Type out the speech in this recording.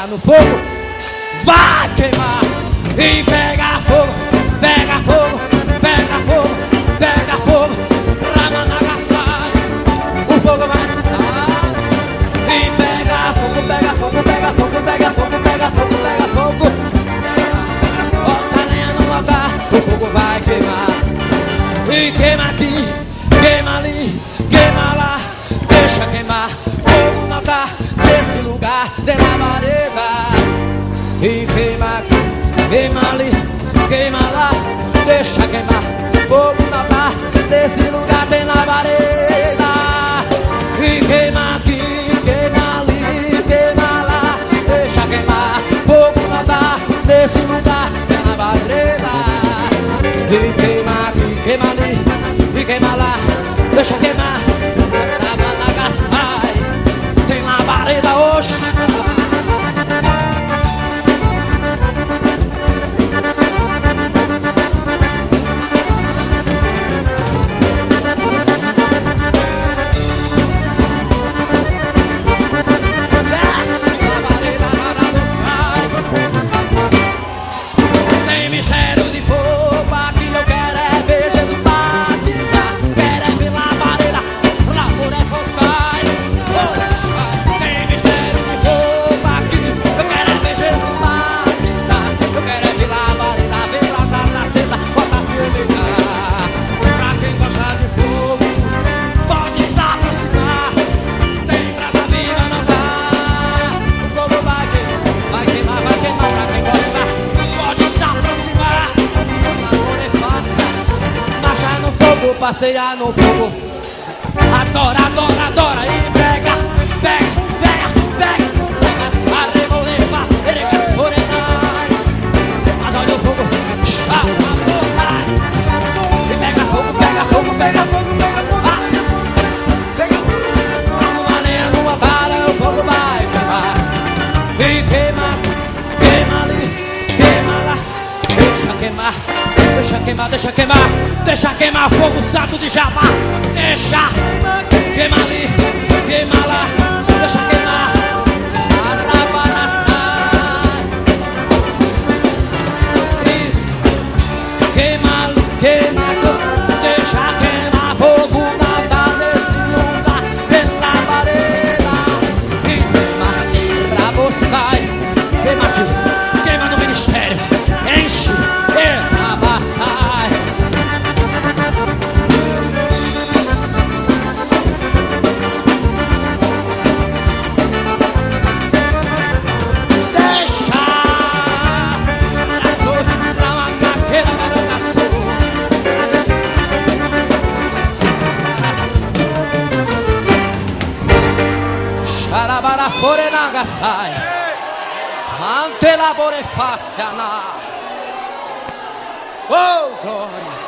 passear no fogo, vai queimar e pega fogo, pega fogo, pega fogo, pega fogo, Rama Nagasaki, o fogo vai e pega fogo, pega fogo, pega fogo, pega fogo, pega fogo, pega fogo. Bota lenha no altar, o fogo vai queimar. E queima aqui, queima ali, queima lá, deixa queimar. Fogo no altar, nesse lugar, de labareda. E queima aqui, queima ali, queima lá, deixa queimar. Fogo no altar, nesse lugar, tem labareda. E queima aqui, queima ali, queima lá, deixa queimar. Fogo no altar, nesse lugar, tem labareda. E queima aqui, queima ali, e queima lá, deixa queimar. Rama Nagasaki, tem labareda hoje. Tem mistério de fogo, aqui eu quero é ver Jesus batizar. Quero é ver labareda, lá por é forçar. Tem mistério de fogo, aqui eu quero é ver Jesus batizar. Eu quero é ver labareda, ver brasas acesas, bota firme. Pra quem gosta de fogo, pode se aproximar. Tem brasa viva, não dá. O fogo vai queimar, vai queimar, vai queimar. Pra quem gosta, pode se aproximar. O amor é fácil, marchar no fogo, passear no fogo. Adora, adora, adora e pega, pega, pega, pega. Pega essa reboleva, erega forenai. Mas olha o fogo, ah, e pega fogo, pega fogo, pega fogo, pega fogo. Pega fogo, numa lenha, numa vara, o fogo vai queimar. E queima, queima ali, queima lá, deixa queimar, deixa queimar, deixa queimar, deixa queimar fogo santo de Javá. Deixa queima ali, queima lá, deixa queimar. Queima ali, queima, deixa queimar fogo na altar desse lugar, pela labareda. Queima, rabo sai, queima aqui, queima no ministério, enche, rabo sai. Para fora Nagasaki, ante la borefaciana. Oh, glória.